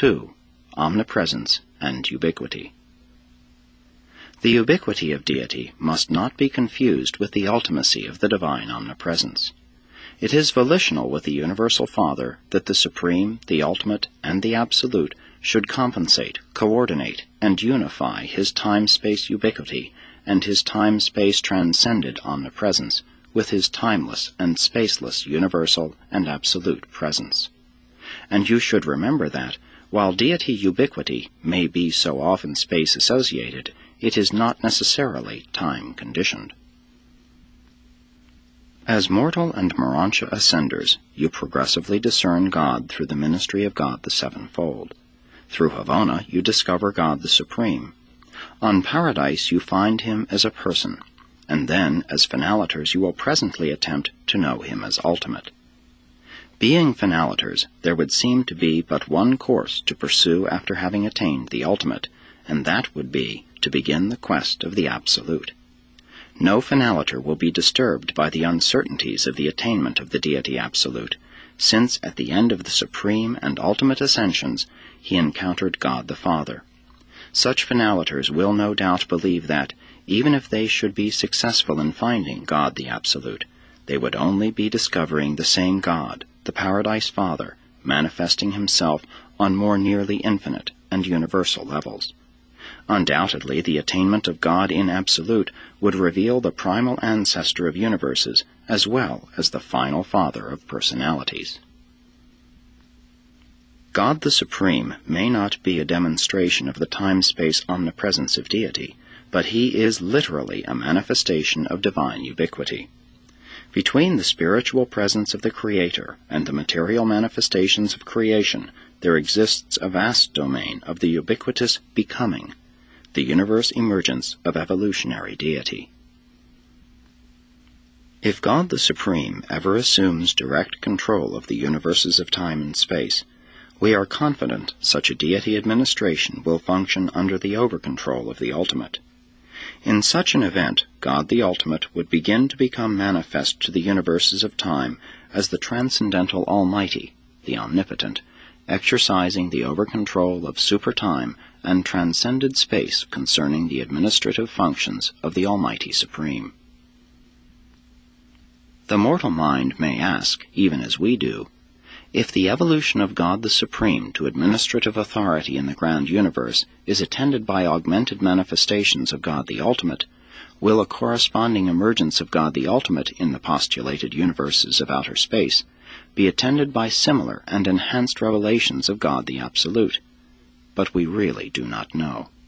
2. Omnipresence and Ubiquity. The ubiquity of deity must not be confused with the ultimacy of the divine omnipresence. It is volitional with the Universal Father that the Supreme, the Ultimate, and the Absolute should compensate, coordinate, and unify his time-space ubiquity and his time-space transcended omnipresence with his timeless and spaceless universal and absolute presence. And you should remember that, while deity ubiquity may be so often space-associated, it is not necessarily time-conditioned. As mortal and Morontia ascenders, you progressively discern God through the ministry of God the Sevenfold. Through Havona, you discover God the Supreme. On Paradise, you find him as a person, and then, as finaliters, you will presently attempt to know him as ultimate. Being finaliters, there would seem to be but one course to pursue after having attained the ultimate, and that would be to begin the quest of the Absolute. No finaliter will be disturbed by the uncertainties of the attainment of the deity absolute, since at the end of the supreme and ultimate ascensions he encountered God the Father. Such finaliters will no doubt believe that, even if they should be successful in finding God the Absolute, they would only be discovering the same God, the Paradise Father, manifesting himself on more nearly infinite and universal levels. Undoubtedly, the attainment of God in Absolute would reveal the primal ancestor of universes as well as the final father of personalities. God the Supreme may not be a demonstration of the time-space omnipresence of deity, but he is literally a manifestation of divine ubiquity. Between the spiritual presence of the Creator and the material manifestations of creation, there exists a vast domain of the ubiquitous becoming, the universe emergence of evolutionary deity. If God the Supreme ever assumes direct control of the universes of time and space, we are confident such a deity administration will function under the over-control of the Ultimate. In such an event, God the Ultimate would begin to become manifest to the universes of time as the transcendental Almighty, the Omnipotent, exercising the over-control of super-time and transcended space concerning the administrative functions of the Almighty Supreme. The mortal mind may ask, even as we do, if the evolution of God the Supreme to administrative authority in the grand universe is attended by augmented manifestations of God the Ultimate, will a corresponding emergence of God the Ultimate in the postulated universes of outer space be attended by similar and enhanced revelations of God the Absolute? But we really do not know.